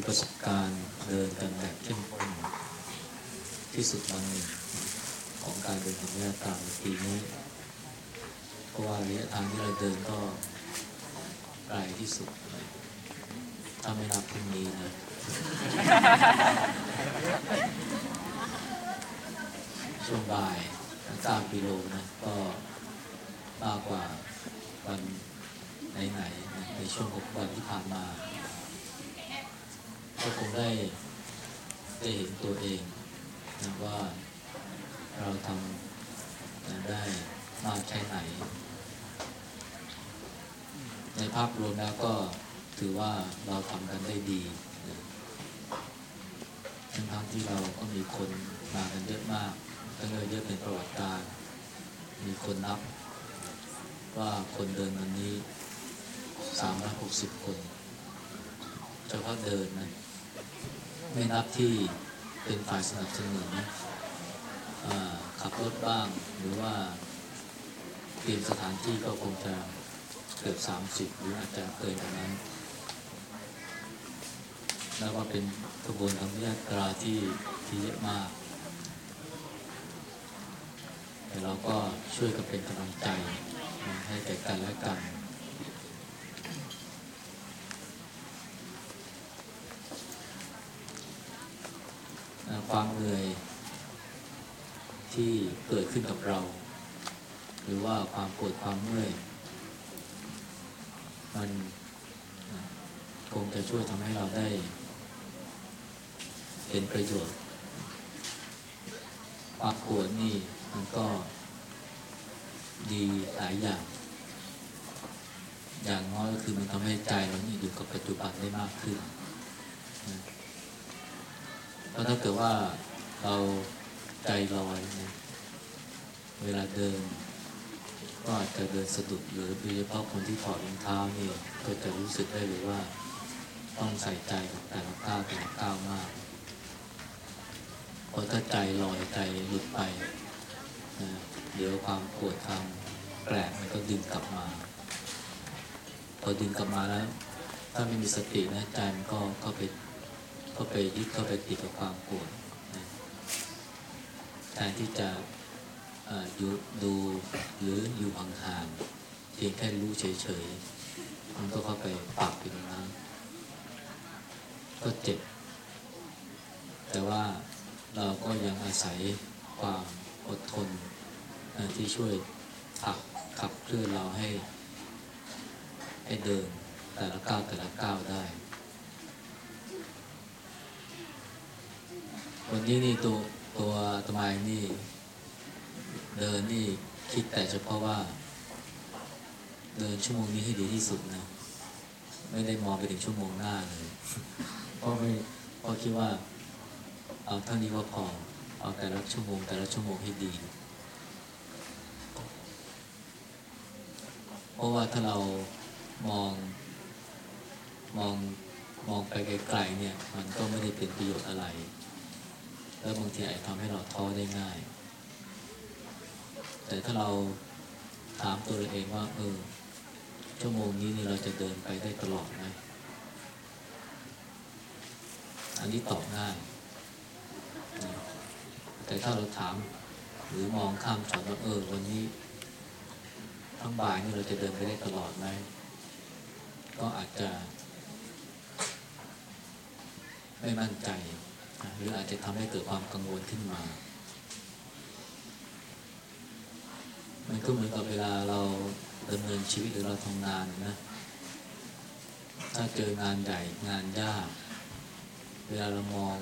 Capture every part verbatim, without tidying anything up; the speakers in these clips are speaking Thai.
ประสบการณ์เดินกันแบบเข้มข้นที่สุดวันหนึ่งของการเดินธรรมยาตราในปีนี้เพราะว่าระยะทางที่เราเดินก็ไกลที่สุดถ้าไม่นับพรุ่งนี้นะช่วงบ่ายเก้ากิโลนะก็มากกว่าวันไหนๆในช่วงหกวันที่ผ่านมาก็คงได้ได้เห็นตัวเองนะว่าเราทำได้มากแค่ไหนในภาพรวมแล้วก็ถือว่าเราทำกันได้ดีทั้งๆที่เราก็มีคนมากันเยอะมากตั้งแต่เยอะเป็นประวัติการมีคนนับว่าคนเดินวันนี้สามร้อยหกสิบคนเฉพาะเดินนะไม่นับที่เป็นฝ่ายสนับสนุนขับรถบ้างหรือว่าเตรียมสถานที่ก็คงจะเกือบสามสิบหรืออาจจะเกินกว่านั้นแล้วก็เป็นขบวนธรรมยาตราที่ที่เยอะมากแต่เราก็ช่วยกันเป็นกำลังใจให้แก่กันและกันความเหนื่อยที่เกิดขึ้นกับเราหรือว่าความปวดความเมื่อยมันคงจะช่วยทำให้เราได้เป็นประโยชน์ความปวดนี่มันก็ดีหลายอย่างอย่างน้อยก็คือมันทำให้ใจเรานี่อยู่กับปัจจุบันได้มากขึ้นเพราะถ้าเกิดว่าเราใจลอยนะเวลาเดินก็อาจจะเดินสะดุดหรือโดยเฉพาะคนที่ถอดรองเท้านี่ก็จะรู้สึกได้เลยว่าต้องใส่ใจกับแต่ละก้าวแต่ละก้าวมากเพราะถ้าใจลอยใจหลุดไปนะเดี๋ยวความปวดความแปลกมันก็ดึงกลับมาพอดึงกลับมาแล้วถ้าไม่มีสตินะใจมันก็ก็ไปก็ไปยึดเข้าไปติดกับความปวดนะแทนที่จะอยู่ดูหรืออยู่ห่างๆเพียงแค่รู้เฉยๆมันก็เข้าไปปักอยู่ตรงนั้นก็เจ็บแต่ว่าเราก็ยังอาศัยความอดทนที่ช่วยขับขับเคลื่อนเราให้ให้เดินแต่ละก้าวแต่ละก้าวได้วันนี้นี่ตัวตัวทำไมนี่เดินนี่คิดแต่เฉพาะว่าเดินชั่วโมงนี้ให้ดีที่สุดนะไม่ได้มองไปถึงชั่วโมงหน้าเลยเพราะไม่เพราะคิดว่าเอาเท่านี้ก็พอเอาแต่ละชั่วโมงแต่ละชั่วโมงให้ดีเพราะว่าถ้าเรามองมองมองไปไกลๆเนี่ยมันก็ไม่ได้เป็นประโยชน์อะไรแล้วบางทีอาจทำให้เราท้อได้ง่ายแต่ถ้าเราถามตัวเราเองว่าเออชั่วโมงนี้นี่เราจะเดินไปได้ตลอดไหมอันนี้ตอบง่ายแต่ถ้าเราถามหรือมองข้ามช็อตว่าเออวันนี้ทั้งบ่ายนี่เราจะเดินไปได้ตลอดไหมก็อาจจะไม่มั่นใจหรืออาจจะทำให้เกิดความกังวลขึ้นมามันก็เหมือนกับเวลาเราดำเนินชีวิตหรือเราทำงานนะถ้าเจองานใหญ่งานยากเวลาเรามอง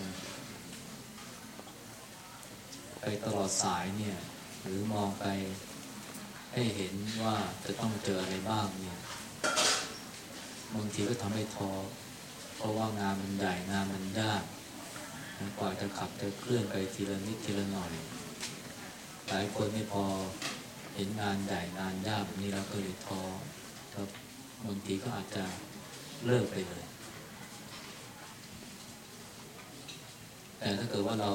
ไปตลอดสายเนี่ยหรือมองไปให้เห็นว่าจะต้องเจออะไรบ้างเนี่ยบางทีก็ทำให้ท้อเพราะว่างานมันใหญ่งานมันยากกว่าจะขับจะเคลื่อนไปทีละนิดทีละหน่อยหลายคนนี่พอเห็นงานใหญ่งานยากแบบนี้แล้วก็เลยท้อครับบางทีก็อาจจะเลิกไปเลยแต่ถ้าเกิดว่าเรา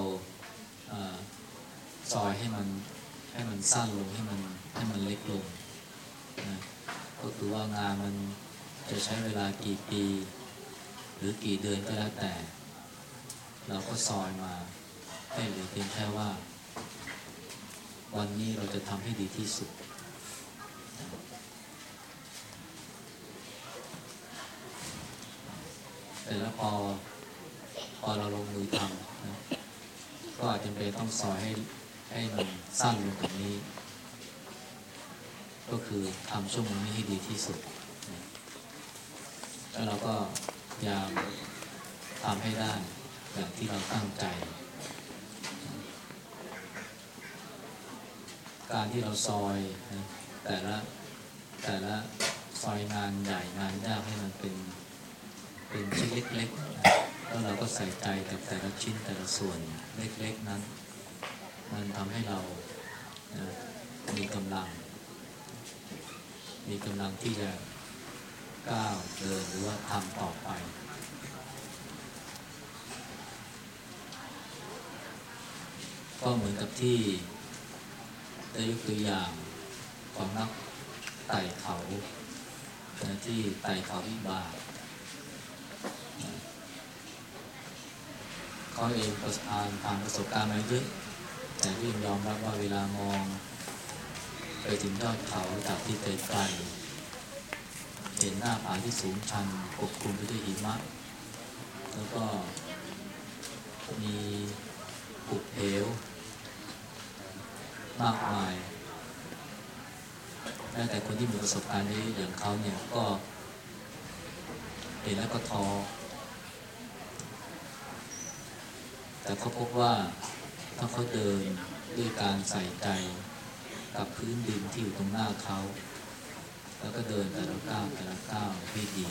ซอยให้มันให้มันสั้นลงให้มันให้มันเล็กลงนะก็คือว่างานมันจะใช้เวลากี่ปีหรือกี่เดือนก็แล้วแต่เราก็ซอยมาให้เหลือเพียงแค่ว่าวันนี้เราจะทำให้ดีที่สุดแต่แล้วพอพอเราลงมือทำนะก็อาจจะเป็นต้องซอยให้ให้มันสั้นลงกว่านี้ก็คือทำชั่วโมงนี้ให้ดีที่สุดแล้วเราก็พยายามทำให้ได้อย่างที่เราตั้งใจการที่เราซอยนะแต่ละแต่ละซอยงานใหญ่งานยากให้มันเป็นเป็นชิ้นเล็กๆแล้วเราก็ใส่ใจกับแต่ละชิ้นแต่ละส่วนเล็กๆนั้นมันทำให้เรานะมีกำลังมีกำลังที่จะก้าวเดินหรือว่าทำต่อไปก็เหมือนกับที่ได้ยกตัวอย่างของนักไต่เขาที่ไต่เขาวิบากเขาเองประสบการณ์ผ่านประสบการณ์มาเยอะแต่ก็ยังยอมรับว่าเวลามองไปถึงยอดเขาจากที่ไกลๆเห็นหน้าผาที่สูงชันปกคลุมไปด้วยหิมะแล้วก็มีหุบเหวมากมายแม้แต่คนที่มีประสบการณ์นี้อย่างเขาเนี่ยก็เห็นแล้วก็ท้อแต่เขาพบว่าถ้าเขาเดินด้วยการใส่ใจกับพื้นดินที่อยู่ตรงหน้าเขาแล้วก็เดินแต่ละก้าวแต่ละก้าวให้ดี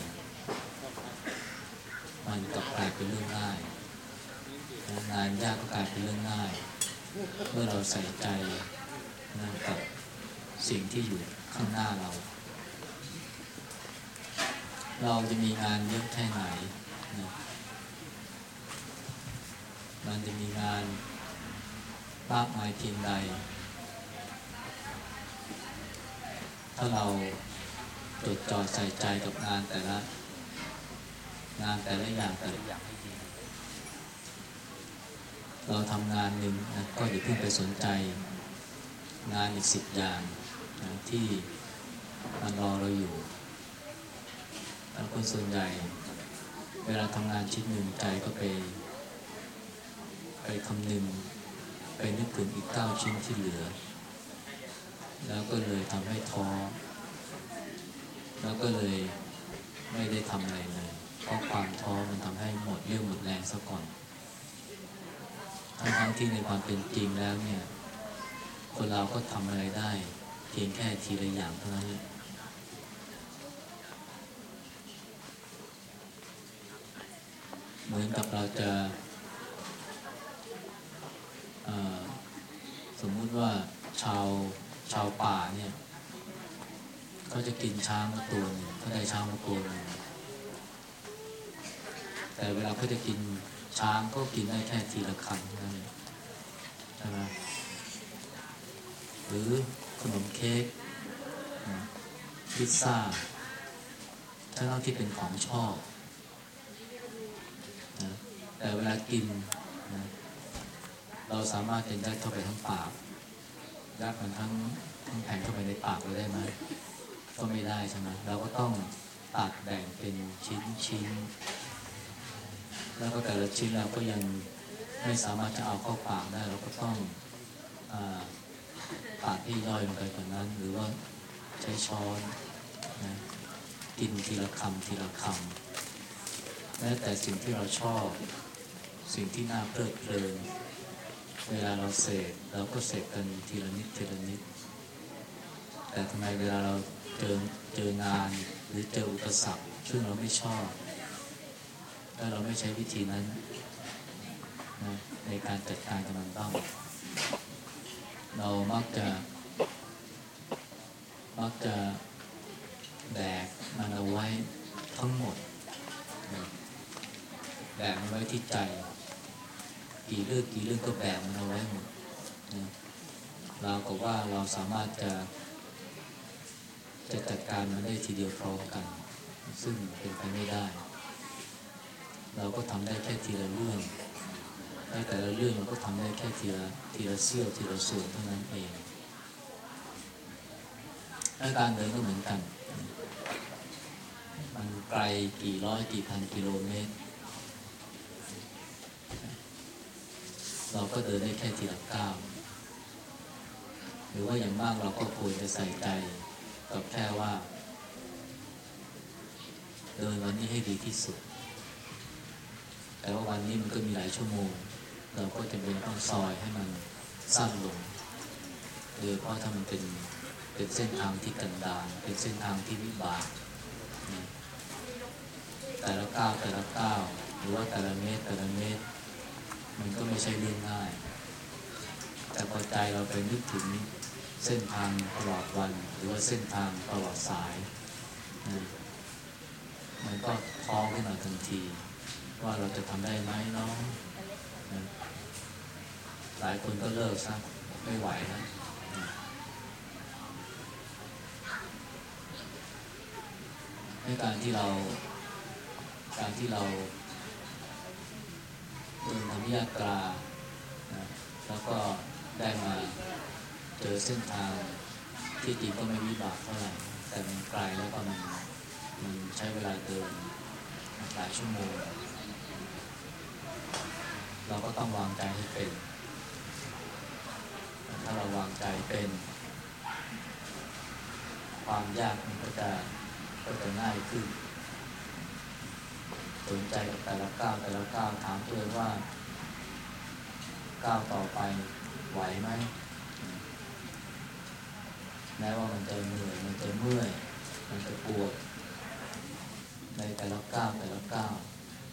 มันกลับกลายเป็นเรื่องง่ายงานยากก็กลายเป็นเรื่องง่ายเมื่อเราใส่ใจนะกับสิ่งที่อยู่ข้างหน้าเราเราจะมีงานเยอะแค่ไหนนะมันจะมีงานมากมายเพียงใดถ้าเราจดจ่อใส่ใจกับงานแต่ละงานแต่ละอย่างแต่ละอย่างให้ดีเราทำงานหนึ่งนะก็อย่าเพิ่งไปสนใจงานอีกสิบอย่างนะที่มันรอเราอยู่แล้วคนส่วนใหญ่เวลาทำงานชิ้นหนึ่งใจก็ไปไปคำนึงไปนึกถึงอีกเก้าชิ้นที่เหลือแล้วก็เลยทำให้ท้อแล้วก็เลยไม่ได้ทำอะไรเลยเพราะความท้อมันทำให้หมดเรี่ยวหมดแรงซะก่อนทั้งๆที่ในความเป็นจริงแล้วเนี่ยคนเราก็ทำอะไรได้เพียงแค่ทีละอย่างเท่านั้นเหมือนกับเราจะสมมุติว่าชาวชาวป่าเนี่ยเขาจะกินช้างมาตัวหนึ่งเขาได้ช้างมาตัวหนึ่งแต่เวลาเขาจะกินช้างก็กินได้แค่ทีละคำนั่นใช่ไหมหรือขนมเค้กพิซซ่าทั้งที่เป็นของชอบนะแต่เวลากินนะเราสามารถกินได้เข้าไปทั้งปากยัดมันทั้งทั้งแผ่นเข้าไปในปากเราได้ไหมก็ไม่ได้ใช่ไหมเราก็ต้องตัดแบ่งเป็นชิ้นชิ้นแล้วก็แต่ละชิ้นเราก็ยังไม่สามารถจะเอาเข้าปากได้เราก็ต้องตัดให้ย่อยลงไปกว่านั้นหรือว่าใช้ช้อนนะกินทีละคำทีละคำแม้แต่สิ่งที่เราชอบสิ่งที่น่าเพลิดเพลินเวลาเราเสพเราก็เสพกันทีละนิดทีละนิดแต่ทำไมเวลาเราเจอเจองานหรือเจออุปสรรคซึ่งเราไม่ชอบถ้าเราไม่ใช้วิธีนั้นนะในการจัดการกับมันบ้างเรามักจะมักจะแบกมันเอาไว้ทั้งหมดแบกมันไว้ที่ใจกี่เรื่องกี่เรื่องก็แบกมันเอาไว้หมดนะเราก็ว่าเราสามารถจะจะจัดการมันได้ทีเดียวพร้อมกันซึ่งเป็นไปไม่ได้เราก็ทำได้แค่ทีละเรื่องในแต่ละเรื่องเราก็ทำได้แค่ทีละทีละเสี้ยวทีละส่วนเท่านั้นเองและการเดินก็เหมือนกันมันไกลกี่ร้อยกี่พันกิโลเมตรเราก็เดินได้แค่ทีละก้าวหรือว่าอย่างมากเราก็ควรจะใส่ใจกับแค่ว่าเดินวันนี้ให้ดีที่สุดแต่ว่าวันนี้มันก็มีหลายชั่วโมงเราก็จำเป็นต้องซอยให้มันสั้นลงโดยเพราะถ้ามันเป็นเป็นเส้นทางที่กันดารเป็นเส้นทางที่วิบากแต่ละก้าวแต่ละก้าวหรือว่าแต่ละเมตรแต่ละเมตรมันก็ไม่ใช่เรื่องง่ายแต่พอใจเราไปนึกถึงเส้นทางตลอดวันหรือว่าเส้นทางตลอดสายนะมันก็ท้อขึ้นมาทันทีว่าเราจะทำได้ไหมน้องนะหลายคนก็เลิกซะไม่ไหวแล้วในการที่เราการที่เราเดินทำยาตรานะแล้วก็ได้มาเจอเส้นทางที่จริงก็ไม่วิบากเท่าไหร่แต่มันไกลแล้วก็มันมันใช้เวลาเดินหลายชั่วโมงเราก็ต้องวางใจให้เป็นถ้าเราวางใจเป็นความยากมันก็จะก็จะง่ายขึ้นสนใจกับแต่ละก้าวแต่ละก้าวถามตัวเองว่าก้าวต่อไปไหวไหมแม้ว่ามันจะเหนื่อยมันจะเมื่อยมันจะปวดในแต่ละก้าวแต่ละก้าว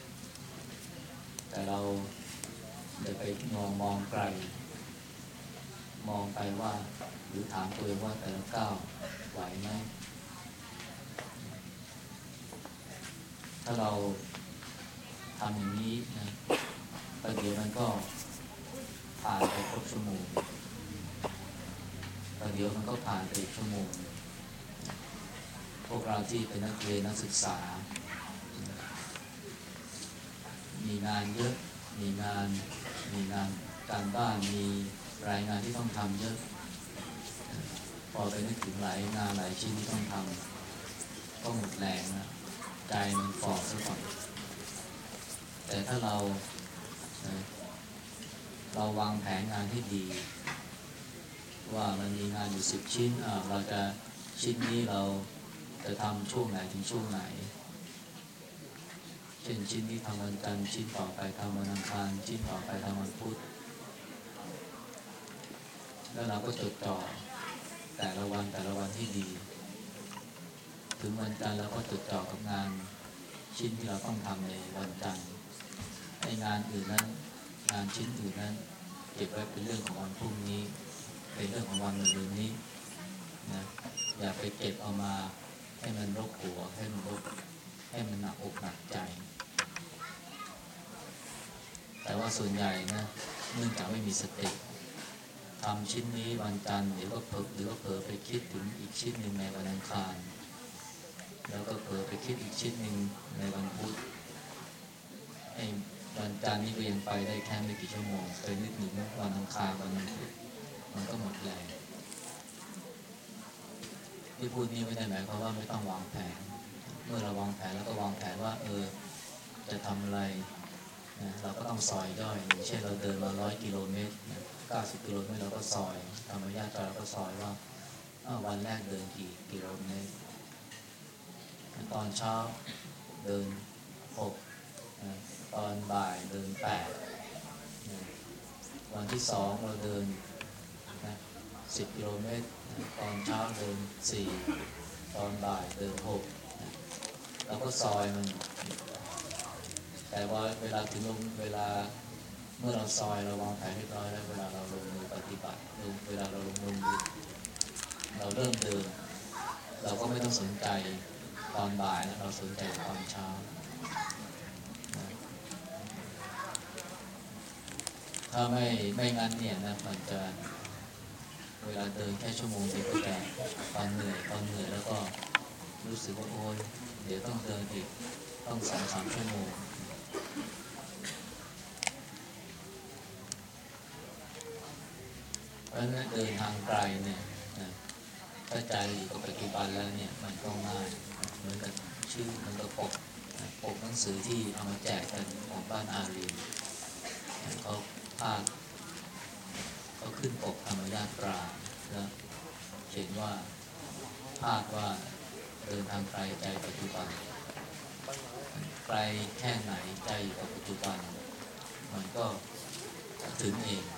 แต่เราอย่าไปมองมองไกลมองไปว่าหรือถามตัวเองว่าแต่ละก้าวไหวไหมถ้าเราทำอย่างนี้นะประเดี๋ยวมันก็ผ่านไปครบชั่วโมงประเดี๋ยวมันก็ผ่านไปอีกชั่วโมงพวกเราที่เป็นนักเรียนนักศึกษามีงานเยอะมีงานมีงานการบ้านมีรายงานที่ต้องทำเยอะพอไปนึกถึงหลายงานหลายชิ้นที่ต้องทำก็หมดแรงนะใจมันฝ่อซะก่อนแต่ถ้าเราเราวางแผนงานที่ดีว่ามันมีงานอยู่สิบชิ้นเราจะชิ้นนี้เราจะทำช่วงไหนถึงช่วงไหนเช่นชิ้นนี้ทำวันจันทร์ชิ้นต่อไปทำวันอังคารชิ้นต่อไปทำวันพุธแล้วเราก็จดจ่อแต่ละวันแต่ละวันที่ดีถึงวันจันทร์เราก็จดจ่อกับงานชิ้นที่เราต้องทำในวันจันทร์ในงานอื่นนั้นงานชิ้นอื่นนั้นเก็บไว้เป็นเรื่องของวันพรุ่งนี้เป็นเรื่องของวันมะรืนนี้นะอย่าไปเก็บเอามาให้มันรกหัวให้มันรกให้มันหนักอกหนักใจแต่ว่าส่วนใหญ่นะเนื่องจากไม่มีสติทำชิ้นนี้วันจันทร์เดี๋ยวก็เผลอหรือก็เผลอไปคิดถึงอีกชิ้นหนึ่งในวันอังคารแล้วก็เผลอไปคิดอีกชิ้นหนึ่งในวันพุธไอ้วันจันทร์นี่ก็ยังไปได้แค่ไม่กี่ชั่วโมงไปนึกถึงวันอังคารวันพุธมันก็หมดแรงที่พูดนี้ไม่ได้หมายความว่าไม่ต้องวางแผนเมื่อเราวางแผนแล้วก็วางแผนว่าเออจะทำอะไรนะเราก็ต้องซอยย่อยอย่างเช่นเราเดินมาร้อยกิโลเมตรนะเก้าสิบกิโลเมตรเราก็ซอยทำระยะเราก็ซอยว่าวันแรกเดินกี่กิโลเมตรตอนเช้าเดินหกตอนบ่ายเดินแปดวันที่สองเราเดินนะสิบกิโลเมตรตอนเช้าเดินสี่ตอนบ่ายเดินหกเราก็ซอยมันแต่ว่าเวลาถึงลงเวลาเมื่อเราซอยเราวางแผนเรียบร้อยแล้วเวลาเราลงมือปฏิบัติเวลาเราลงมือเราเริ่มเดินเราก็ไม่ต้องสนใจตอนบ่ายนะเราสนใจตอนเช้าถ้าไม่ไม่งั้นเนี่ยนะมันจะเวลาเดินแค่ชั่วโมงเดียวก็จะตอนเหนื่อยตอนเหนื่อยแล้วก็รู้สึกว่าโอ๊ยเดี๋ยวต้องเดินอีกต้องสองสามชั่วโมงราะฉะนั้นเดินทางไกลเนี่ยนะถ้าใจอยู่กับปัจจุบันแล้วเนี่ยมันก็ง่ายเหมือนกับชื่อมันก็ปกปกหนังสือที่เอามาแจกกันของบ้านอารีเขาพาดเขาขึ้นปกธรรมญาตราแล้วเขียนว่าพาดว่าเดินทางไกลใจปัจจุบันไกลแค่ไหนใจอยู่กับปัจจุบันมันก็ถึงเอง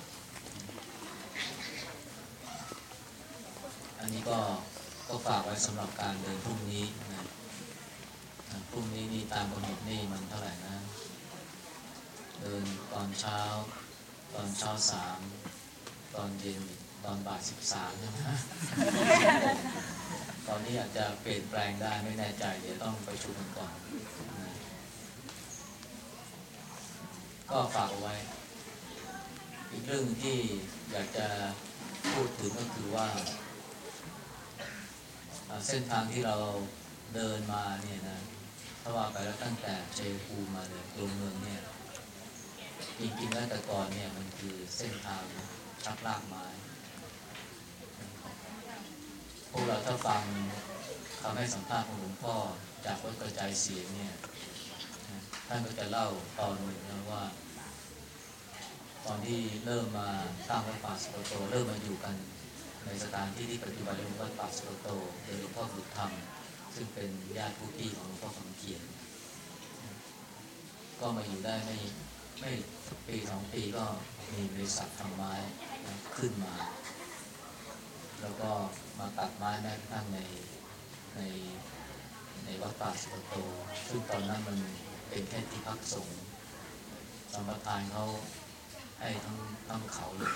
อันนี้ก็ก็ฝากไว้สำหรับการเดินพรุ่งนี้นะพรุ่งนี้นี่ตามกำหนดนี่มันเท่าไหร่นะเดินตอนเช้าตอนเช้าสามตอนเย็นตอนบ่ายสิบสามใช่ไหมตอนนี้อาจจะเปลี่ยนแปลงได้ไม่แน่ใจเดี๋ยวต้องไปชุมกันก่อนนะก็ฝากเอาไว้อีกเรื่องที่อยากจะพูดถึงก็คือว่าเส้นทางที่เราเดินมาเนี่ยนะถ้าว่าไปแล้วตั้งแต่เชยภูมิมาเลยตัวเมืองเนี่ยจริงๆแล้วแต่ก่อนเนี่ยมันคือเส้นทางชักลากไม้พวกเราถ้าฟังคำให้สัมภาษณ์ของหลวงพ่อจากวัดกระจายเสียงเนี่ยท่านก็จะเล่าตอนหนึ่งนะว่าตอนที่เริ่มมาสร้างวัดป่าสุกโตเริ่มมาอยู่กันในสถานที่ที่ปัจจุบันเรียกว่าวัดป่าสุกโตโดยหลวงพ่อบุญธรรมซึ่งเป็นญาติผู้พี่ของหลวงพ่อคำเขียนก็มาอยู่ได้ไม่ไม่ปีสองปีก็มีบริษัททำไม้ขึ้นมาแล้วก็มาตัดไม้แม้กระทั่งในในในวัดป่าสุกโตซึ่งตอนนั้นมันเป็นแค่ที่พักสงฆ์สัมปทานเขาให้ทั้งทั้งเขาเลย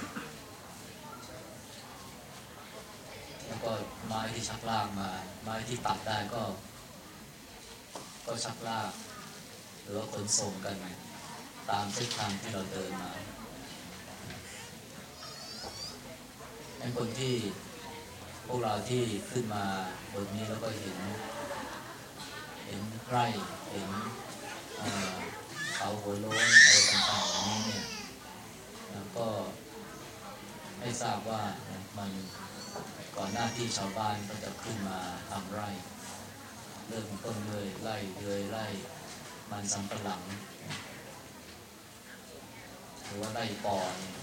แล้วก็ไม้ที่ชักลากมาไม้ที่ตัดได้ก็ก็ชักลากหรือว่าขนส่งกันตามเส้นทางที่เราเดินมาไอ้คนที่พวกเราที่ขึ้นมาบนนี้แล้วก็เห็นเห็นไร่เห็นเขาหัวโล้นอะไรต่างๆอย่างนี้เนี่ยแล้วก็ให้ทราบว่ามันก่อนหน้าที่ชาวบ้านก็จะขึ้นมาทำไร่เริ่มต้นเลยไร่เลยไร่มันสำปะหลังหรือว่าไร่ปอเนี่ย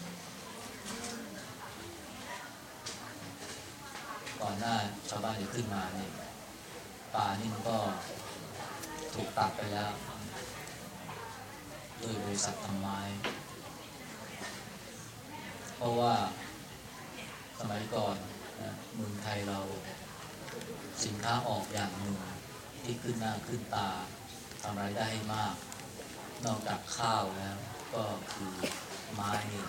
ก่อนหน้าชาวบ้านจะขึ้นมาเนี่ยป่านี่มันก็ถูกตัดไปแล้วด้วยบริษัททำไม้เพราะว่าสมัยก่อนนะเมืองไทยเราสินค้าออกอย่างหนึ่งที่ขึ้นหน้าขึ้นตาทำรายได้ให้มากนอกจากข้าวแล้วก็คือไม้นี่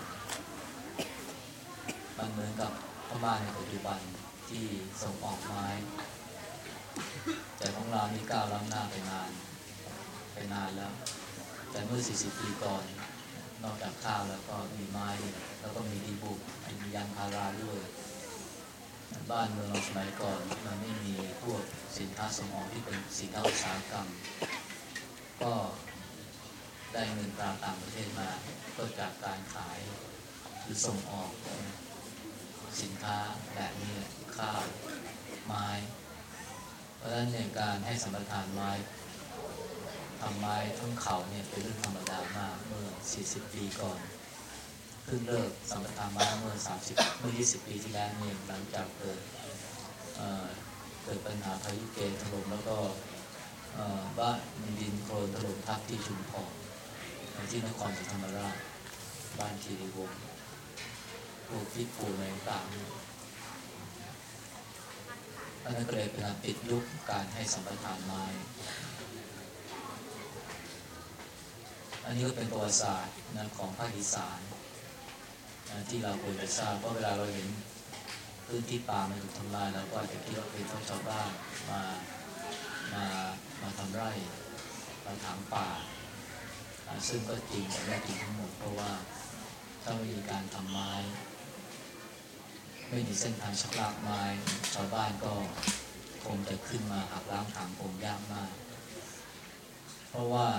มันเหมือนกับพม่าในปัจจุบันที่ส่งออกไม้แต่ของเรานี่ก้าวล้ำหน้าไปนานไปนานแล้วแต่เมื่อสี่สิบปีก่อนนอกจากข้าวแล้วก็มีไม้แล้วก็มีดีบุกมียางพาราด้วยบ้านเมืองเราสมัยก่อนมันไม่มีพวกสินค้าส่งออกที่เป็นสินค้าอุตสาหกรรมก็ได้เงินตราต่างประเทศมาก็จากการขายหรือส่งออกสินค้าแบบนี้ข้าวไม้เพราะฉะนั้นในการให้สัมปทานไม้ทำไม้ทั้งเขาเนี่ยเป็นเรื่องธรรมดามากเมื่อสี่สิบปีก่อนเพิ่งเลิกสัมปทานไม้เมื่อสามสิบเมื่อยี่สิบปีที่แล้วเนี่ยหลังจากเกิดเอ่อเกิดปัญหาพายุเกถล่มแล้วก็บ้านดินโคลนถล่มทับที่ชุมพรที่นครศรีธรรมราชบ้านคีรีวงศ์ปลูกพริกปลูกอะไรต่างๆอันนั้นก็เลยเป็นการปิดยุคการให้สัมปทานไม้อันนี้ก็เป็นประวัติศาสตร์นะของภาคอีสานนะที่เราควรจะทราบเพราะเวลาเราเห็นพื้นที่ป่ามันถูกทำลายเราก็อาจจะคิดว่าเป็นชาวบ้านมามามาทำไร่มาถางป่าซึ่งก็จริงแต่ไม่จริงทั้งหมดเพราะว่าถ้าไม่มีการทำไม้ไม่มีเส้นทางชักลากไม้ชาวบ้านก็คงจะขึ้นมาหักล้างถางผมยากมากเพราะว่า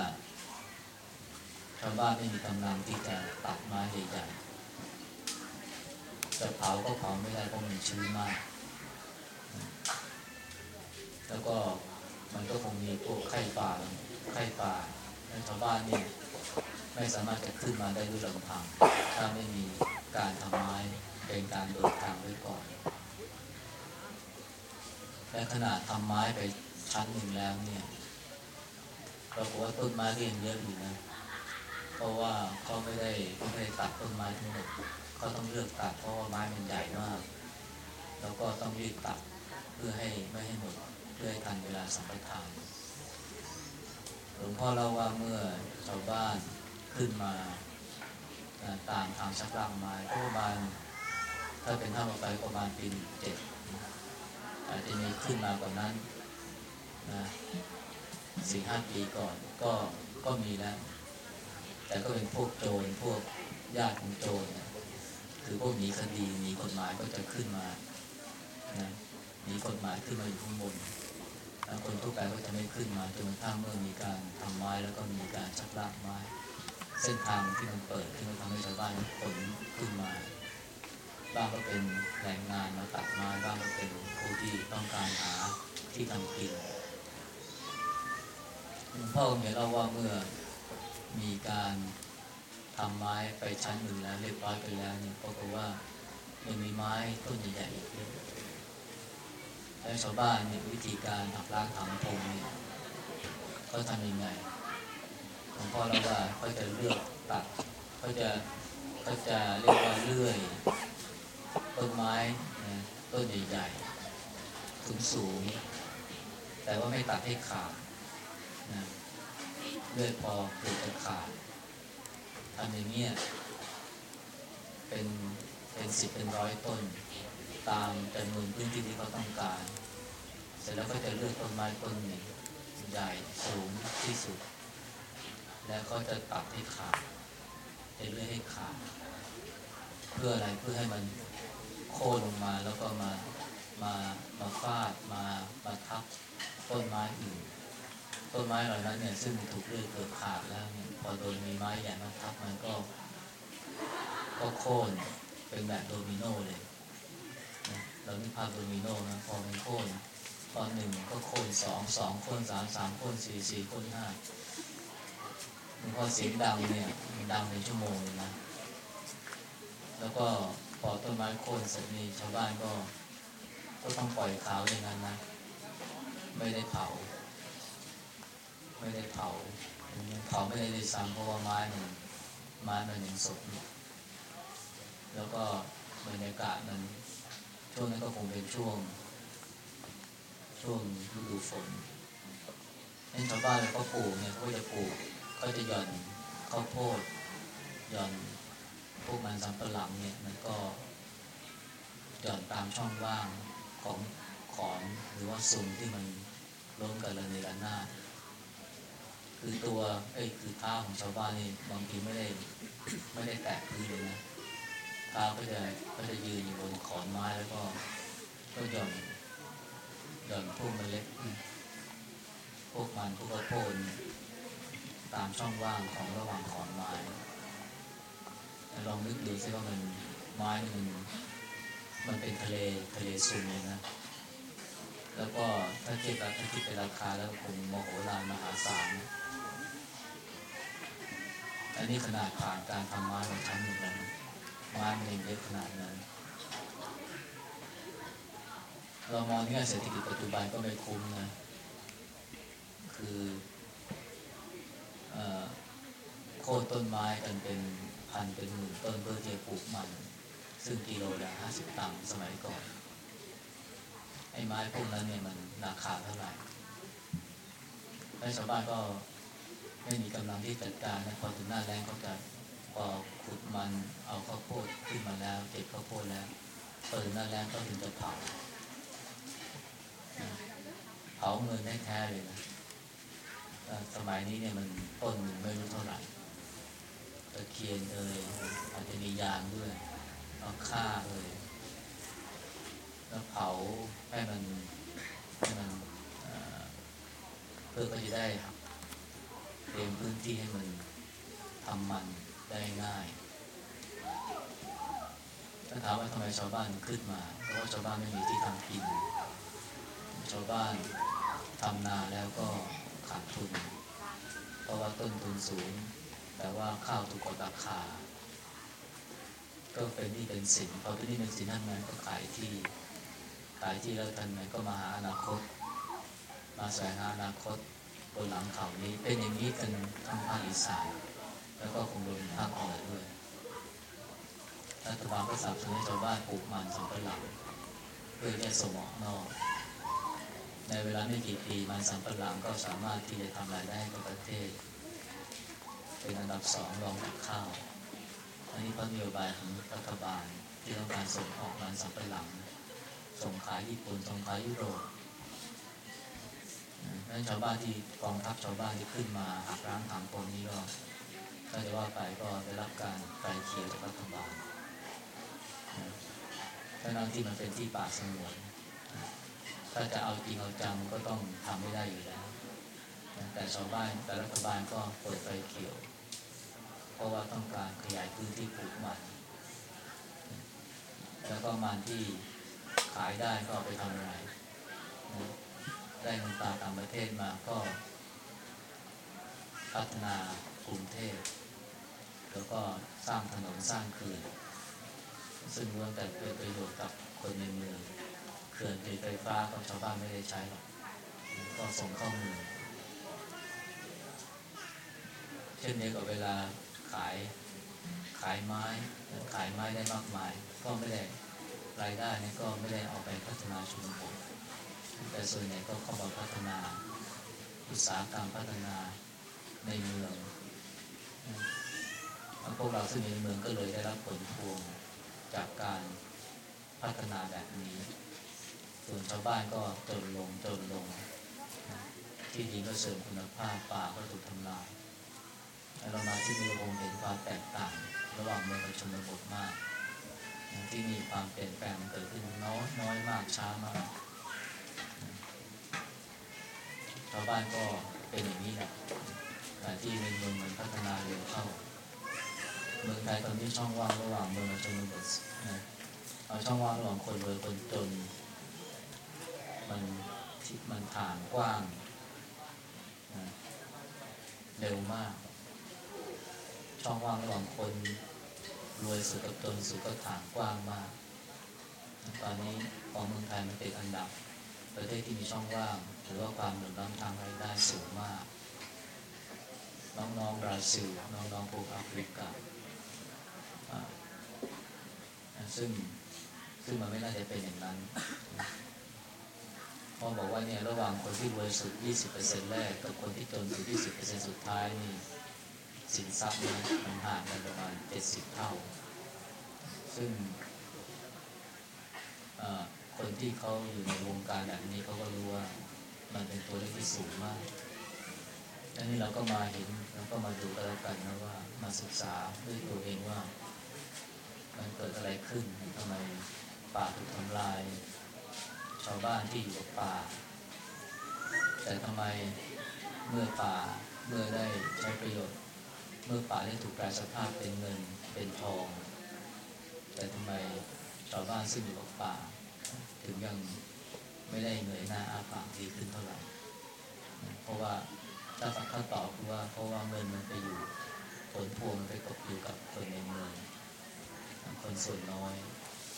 ชาวบ้านไม่มีกำลังที่จะตัดไม้ใหญ่ๆจะเผาก็เผาไม่ได้เพราะมันชื้นมากแล้วก็มันก็คงมีพวกไข้ป่าไข้ป่าและชาวบ้านเนี่ยไม่สามารถจะขึ้นมาได้ด้วยลำพังถ้าไม่มีการทำไม้เป็นการเบิกทางไว้ก่อนและขนาดทำไม้ไปชั้นหนึ่งแล้วเนี่ยเราบอกว่าต้นไม้ก็ยังเยอะอยู่นะเพราะว่าเขาไม่ได้ไม่ได้ตัดต้นไม้ทั้งหมดเขาต้องเลือกตัดเพราะว่าไม้มันใหญ่มากแล้วก็ต้องรีบตัดเพื่อให้ไม่ให้หมดเพื่อให้ทันเวลาสัมปทานหลวงพ่อเล่าว่าเมื่อชาวบ้านขึ้นมาตามทางชักลากไม้ประมาณถ้าเป็นท่ามาไปประมาณปีหนึ่งเจ็ดอาจจะมีขึ้นมากว่านั้นนะสี่ห้าปีก่อนก็ก็มีแล้วแต่ก็เป็นพวกโจรพวกญาติของโจรนะคือพวกหนีคดีหนีกฎหมายก็จะขึ้นมานะหนีกฎหมายขึ้นมาอยู่ข้างบนแล้วคนทั่วไปก็จะไม่ขึ้นมาจนกระทั่งเมื่อมีการทำไม้แล้วก็มีการชักลากไม้เส้นทางที่มันเปิดที่มันทำให้ชาวบ้านขนขึ้นมาบ้างก็เป็นแรงงานมาตัดไม้บ้างก็เป็นผู้ที่ต้องการหาที่ทำกินหลวงพ่อเนี่ยเล่าว่าเมื่อมีการทำไม้ไปชั้นหนึ่งแล้วเรียบร้อยไปแล้วเนี่ยปรากฏว่ายังมีไม้ต้นใหญ่ๆอีกเยอะแล้วชาวบ้านเนี่ยวิธีการหักล้างถางพงเนี่ยเขาทำยังไงหลวงพ่อเล่าว่าเขาจะเลือกตัดเขาจะเขาจะเรียกว่าเลื่อยต้นไม้นะต้นใหญ่ๆสูงๆแต่ว่าไม่ตัดให้ขาดนะเลื่อยพอเกิดจะขาดทำอย่างเงี้ยเป็นเป็นสิบเป็นร้อยต้นตามจำนวนพื้นที่ที่เขาต้องการเสร็จแล้วก็จะเลือกต้นไม้ต้นหนึ่งใหญ่สูงที่สุดแล้วก็จะตัดให้ขาดจะเลื่อยให้ขาดเพื่ออะไรเพื่อให้มันโค่นลงมาแล้วก็มามามาฟาดมามาทับต้นไม้อื่นต้นไม้เหล่านั้นเนี่ยซึ่งถูกเลื่อยเกิดขาดแล้วเนี่ยพอโดนมีไม้ใหญ่มาทับมันก็ก็โค่นเป็นแบบโดมิโนเลยนะเรานึกภาพโดมิโนนะพอมันโค่นตอนหนึ่งก็โค่นสองสองโค่นสามสามโค่นสี่สี่โค่นห้าพอเสียงดังเนี่ยมันดังเป็นชั่วโมงเลยนะแล้วก็พอต้นไม้โค่นเสร็จนี่ชาวบ้านก็ก็ต้องปล่อยขาวอย่างนั้นนะไม่ได้เผาไม่ได้เผาเผาไม่ได้เลยซ้ำเพราะว่าไม้มันไม้มันยังสดแล้วก็บรรยากาศมันช่วงนั้นก็คงเป็นช่วงช่วงฤดูฝนให้ชาวบ้านเขาปลูกเนี่ยเขาจะปลูกเขาจะหย่อนข้าวโพดหย่อนพวกมันสำปะหลังเนี่ยมันก็หย่อนตามช่องว่างของของหรือว่าซุ้มที่มันล้มกันระเนระนาดคือตัวไอ้คือเท้าของชาวบ้านนี่บางทีไม่ได้ไม่ได้แตะพื้นเลยนะเท้าก็จะก็จะยืนอยู่บนขอนไม้แล้วก็ก็หย่อนหย่อนพวกเมล็ดพวกมันพวกข้าวโพดตามช่องว่างของระหว่างขอนไม้ลองนึกดูซิว่ามันไม้มันมันเป็นทะเลทะเลซุ่มเลยนะแล้วก็ถ้าเทียบกับถ้าคิดเป็นราคาแล้วคงมโหฬารมหาศาลอันนี้ขนาดผ่านการทำไม้ของชั้นหนึ่งแล้วไม้มันเยอะขนาดนั้นเรามองในแง่เศรษฐกิจปัจจุบันก็ไม่คุ้มนะคือโค่นต้นไม้กันเป็นพันเป็นหมื่นต้นเพื่อที่จะปลูกมันซึ่งกิโลละห้าสิบตังค์สมัยก่อนไอ้ไม้พวกนั้นเนี่ยมันราคาเท่าไหร่และชาวบ้านก็ไม่มีกำลังที่จัดการนะพอถึงหน้าแล้งเขาจะพอขุดมันเอาข้าวโพดขึ้นมาแล้วเก็บข้าวโพดแล้วพอถึงหน้าแล้งก็ถึงจะเผาเผาเงินได้แท้เลยนะสมัยนี้เนี่ยมันต้นหนึ่งไม่รู้เท่าไหร่ตะเคียนเอ่ยอาจจะมียางด้วยเอาฆ่าเลยแล้วเผาให้มันให้มันเพื่อก็จะได้เตรียมพื้นที่ให้มันทำมันได้ง่ายถ้าถามว่าทำไมชาวบ้านขึ้นมาเพราะว่าชาวบ้านไม่มีที่ทำกินชาวบ้านทำนาแล้วก็ขาดทุนเพราะว่าต้นทุนสูงแต่ว่าข้าวถูกกว่าราคาก็เป็นหนี้เป็นสินพอเป็นหนี้เป็นสินนั่นมันก็ขายที่ขายที่แล้วทันมันก็มาหาอนาคตมาแสวงหาอนาคตบนหลังเขานี้เป็นอย่างนี้กันทั้งภาคอีสานแล้วก็คงรวมภาคเหนือด้วยรัฐบาลก็สนับสนุนให้ชาวบ้านปลูกมันสำปะหลังเพื่อจะส่งออกนอกในเวลาไม่กี่ปีมันสำปะหลังก็สามารถที่จะทำรายได้ให้กับประเทศเป็นอันดับสองรองจากข้าวอันนี้เพราะนโยบายของรัฐบาลที่ต้องการส่งออกมันสำปะหลังส่งขายญี่ปุ่นส่งขายยุโรปนั้นชาวบ้านที่กองทัพชาวบ้านที่ขึ้นมาหักล้างถางตรงนี้ก็ถ้าจะว่าไปก็ได้รับการไกลเกลี่ยจากรัฐบาลทั้งที่มันเป็นที่ป่าสงวนถ้าจะเอาจริงเอาจังมันก็ต้องทำไม่ได้อยู่แล้วแต่ชาวบ้านแต่รัฐบาลก็เปิดไฟเขียวเพราะว่าต้องการขยายพื้นที่ปลูกมันแล้วก็มันที่ขายได้ก็ไปทำอะไรได้เงินตราต่างประเทศมาก็พัฒนากรุงเทพแล้วก็สร้างถนนสร้างเขื่อนซึ่งล้วนแต่เป็นประโยชน์กับคนในเมืองเขื่อนไฟฟ้าก็ชาวบ้านไม่ได้ใช้หรอกก็ส่งเข้าเมืองเช่นเดียวกับเวลาขายขายไม้ขายไม้ได้มากมายก็ไม่ได้รายได้นี่ก็ไม่ได้เอาไปพัฒนาชุมชนแต่ส่วนใหญ่ก็เข้ามาพัฒนาอุตสาหกรรมพัฒนาในเมืองพวกเราซึ่งในเมืองก็เลยได้รับผลพวงจากการพัฒนาแบบนี้ส่วนชาวบ้านก็จนลงจนลงที่ดินก็เสื่อมคุณภาพป่าก็ถูกทำลายเรามาที่นี่เราคงเห็นความแตกต่างระหว่างเมืองกับชนบทมากที่มีความเปลี่ยนแปลงเกิดขึ้นน้อยน้อยมากช้ามากชาวบ้านก็เป็นอย่างนี้แหละแต่ที่ในเมืองมันพัฒนาเร็วเข้าเมืองไทยตอนนี้ช่องว่างระหว่างเมืองกับชนบทนะเอาช่องว่างระหว่างคนรวยคนจนมันมันถ่างกว้างนะเร็วมากช่องว่างระหว่างคนรวยสุดกับจนสุดก็ถ่างกว้างมากตอนนี้ของเมืองไทยมันเป็นอันดับประเทศที่มีช่องว่างหรือว่าความเหลื่อมล้ำทางรายได้สูงมากน้องๆบราซิลน้องๆพวกแอฟริกาซึ่งซึ่งมันไม่น่าจะเป็นอย่างนั้นพอบอกว่าเนี่ยระหว่างคนที่รวยสุด ยี่สิบเปอร์เซ็นต์ แรกกับคนที่จนสุด ยี่สิบเปอร์เซ็นต์ สุดท้ายนี่สินทรัพย์เนี่ยมันห่างกันประมาณเจ็ดสิบเท่าซึ่งคนที่เขาอยู่ในวงการแบบนี้เขาก็รู้ว่ามันเป็นตัวเลขที่สูงมากอันนี้เราก็มาเห็นแล้วก็มาดูกันแล้วกันนะว่ามาศึกษาด้วยตัวเองว่ามันเกิดอะไรขึ้นทำไมป่าถูกทำลายชาวบ้านที่อยู่กับป่าแต่ทำไมเมื่อป่าเมื่อได้ใช้ประโยชน์เมื่อป่าได้ถูกแปลสภาพเป็นเงินเป็นทองแต่ทำไมชาวบ้านซึ่งอยู่กับป่าถึงยังไม่ได้เงยหน้าอาปากดีขึ้นเท่าไหร่เพราะว่าถ้าฟังข้อตอบคือว่าเพราะว่าเงินมันไปอยู่ผลพวงมันไปตกอยู่กับคนในเมืองคนส่วนน้อย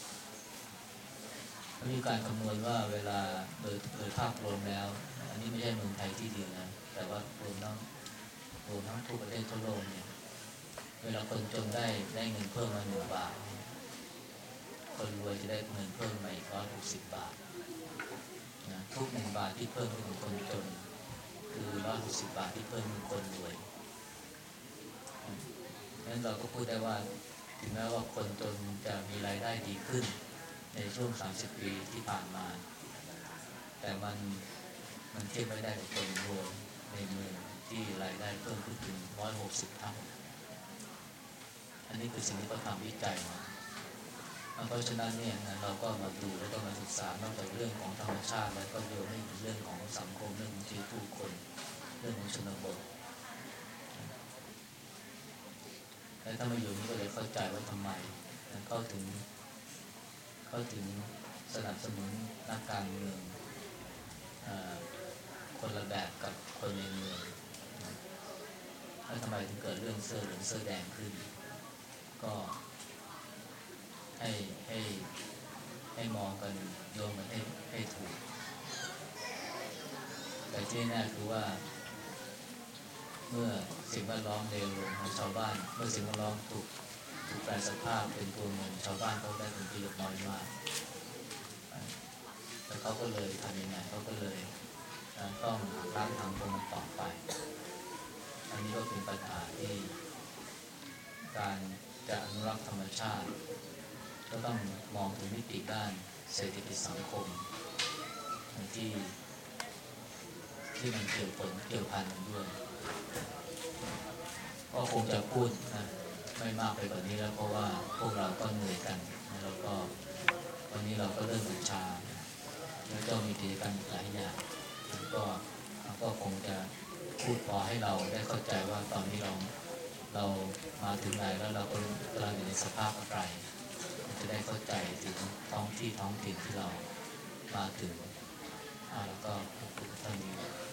มีการคำนวณว่าเวลาโดยโดยภาพรวมแล้วอันนี้ไม่ใช่เมืองไทยที่เดียวนะแต่ว่ารวมทั้งรวมทั้งทุกประเทศทั่วโลกเนี่ยเวลาคนจนได้ได้เงินเพิ่มมาหนึ่งบาทคนรวยจะได้เงินเพิ่มมาอีกร้อยหกสิบบาทนะทุกหนึ่งบาทที่เพิ่มเป็นคนจนคือร้อยหกสิบบาทที่เพิ่มเป็นคนรวยนั้นเราก็พูดได้ว่าถึงแม้ว่าคนจนจะมีรายได้ดีขึ้นในช่วงสามสิบปีที่ผ่านมาแต่มันมันเทียบไม่ได้กับคนรวยในเมืองที่รายได้เพิ่มขึ้นถึงร้อยหกสิบเท่าอันนี้คือสิ่งที่เขาทำวิจัยมาเพราะฉะนั้นเนี่ยเราก็มาดูแล้วก็มาศึกษานอกจากเรื่องของธรรมชาติแล้วก็โยงให้ถึงเรื่องของสังคมเรื่องของชีวิตผู้คนเรื่องของชนบทและถ้ามาอยู่นี่ก็เลยเข้าใจว่าทำไมเขาถึงเขาถึงสนับสนุนนักการเมืองคนละแบบกับคนในเมืองแล้วทำไมถึงเกิดเรื่องเสื้อเหลืองเสื้อแดงขึ้นก็ให้ให้ให้มองกันโยงกันให้ให้ถูกแต่ที่แน่คือว่าเมื่อสิ่งแวดล้อมเลวลงของชาวบ้านเมื่อสิ่งแวดล้อมถูกถูกแปลสภาพเป็นตัวเงินชาวบ้านเขาได้ผลประโยชน์น้อยมากแล้วเขาก็เลยทำยังไงเขาก็เลยต้องร้างทางตรงต่อไปอันนี้ก็เป็นปัญหาที่การจะอนุรักษ์ธรรมชาติก็ต้องมองถึงมิติด้านเศรษฐกิจสังคมที่ที่มันเกี่ยวผลเกี่ยวพันกันด้วยก็คงจะพูดนะไม่มากไปกว่านี้แล้วเพราะว่าพวกเราก็เหนื่อยกันแล้วก็วันนี้เราก็เริ่มบูชาแล้วก็มีกิจกรรมหลายอย่างก็ก็คงจะพูดพอให้เราได้เข้าใจว่าตอนนี้เราเรามาถึงไหนแล้วเราก็กำลังอยู่ในสภาพอะไรจะได้เข้าใจถึงท้องที่ท้องถิ่นที่เรามาถึงแล้วก็พูดเท่านี้